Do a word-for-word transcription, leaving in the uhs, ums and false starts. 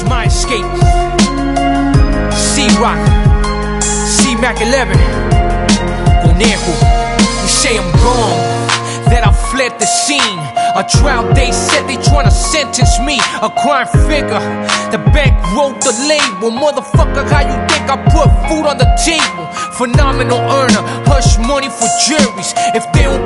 my escape. C-Rock, C-Mac eleven, Conejo. They say I'm gone, that I fled the scene. A trial they said they tryna sentence me, a crime figure. The bank wrote the label. Motherfucker, how you think I put food on the table? Phenomenal earner, hush money for juries. If they don't